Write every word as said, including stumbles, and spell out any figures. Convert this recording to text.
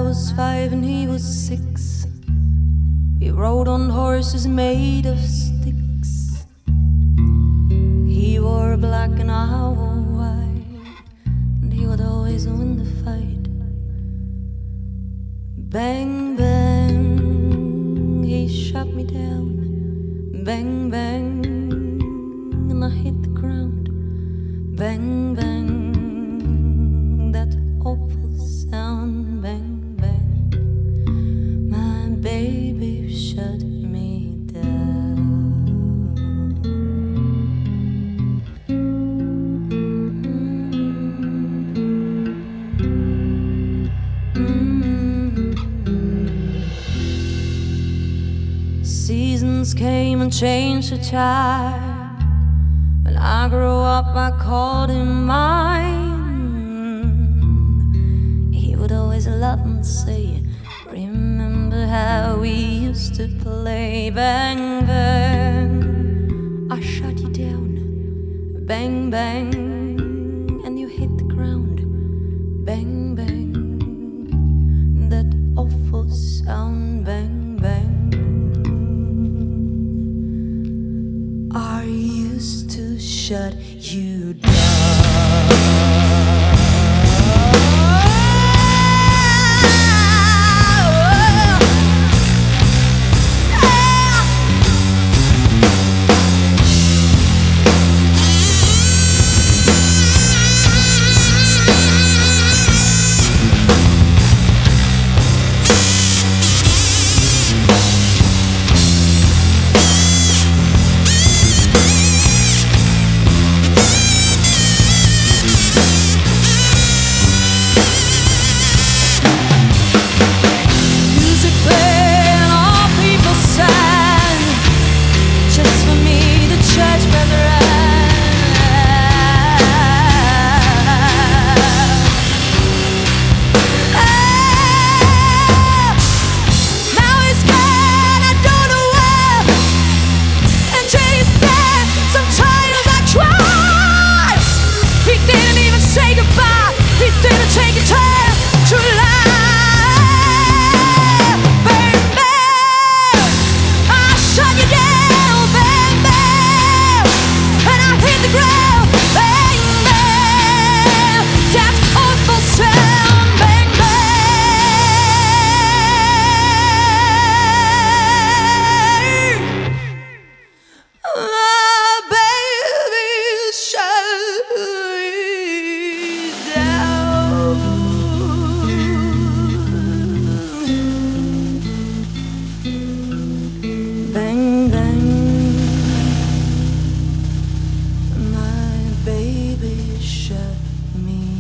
was five and he was six. We rode on horses made of sticks. He wore black and I wore white, and he would always win the fight. Bang, bang, he shot me down. Bang, bang, and I hit the ground. Bang, bang, that awful sound. Bang, bang, my baby shut me down. Mm-hmm. Seasons came and changed the time. When I grew up, I called him mine. He would always laugh and say, remember how we used to play. Bang, bang, I shot you down. Bang, bang, and you hit the ground. Bang, bang, that awful sound. Bang, bang, I used to shut you down. Shut me